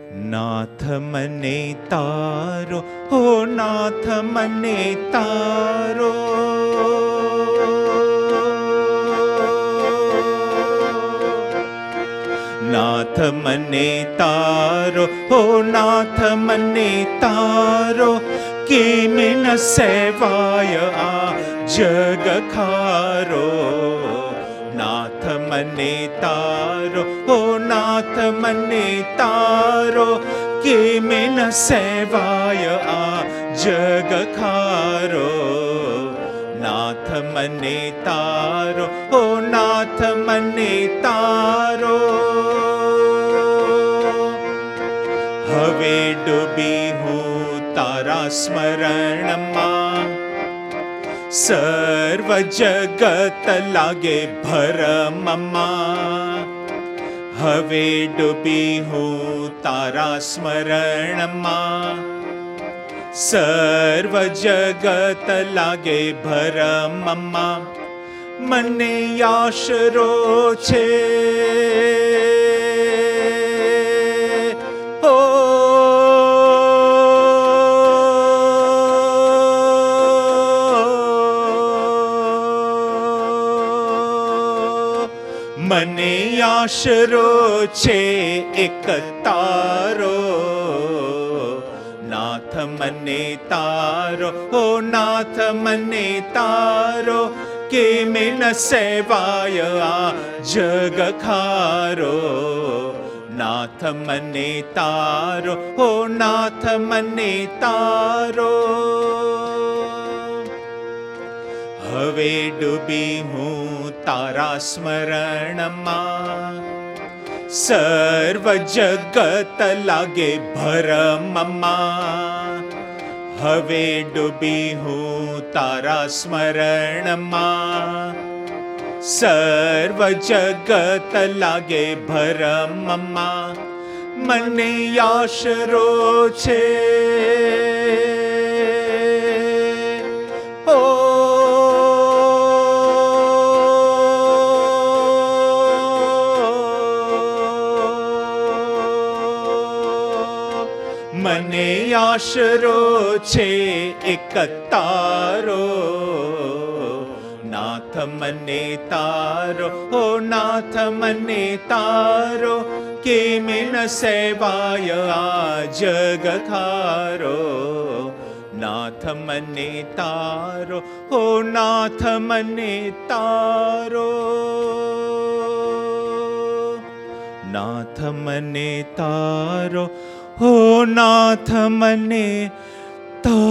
નાથ મને તારો, હો નાથ મને તારો. નાથ મને તારો, હો નાથ મને તારો, કેમ ન સેવાય આ જગ ખારો. નાથ મને તારો, હો નાથ મને તારો, કેમ ન સેવાય આ જગ ખારો. નાથ મને તારો, હો નાથ મને તારો. હવે ડૂબી હું તારા સ્મરણમાં, સર્વ જગત લાગે ભરમમાં. હવે ડૂબી હું તારા સ્મરણમાં, સર્વ જગત લાગે ભરમમાં. મને આશરો છે મને આશરો છે એક તારો. નાથ મને તારો, હો નાથ મને તારો, કેમ ન સેવાય આ જગ ખારો. નાથ મને તારો, હો નાથ મને તારો. હવે ડૂબી હું તારા સ્મરણમાં, સર્વ જગત લાગે ભરમમાં. હવે ડૂબી હું તારા સ્મરણમાં, સર્વ જગત લાગે ભરમમાં. મને આશરો છે મને આશરો છે એક તારો. નાથ મને તારો, હો નાથ મને તારો, કેમ ન સેવાય આ જગ ખારો. નાથ મને તારો, હો નાથ મને તારો. નાથ મને તારો, હો નાથ મને તારો.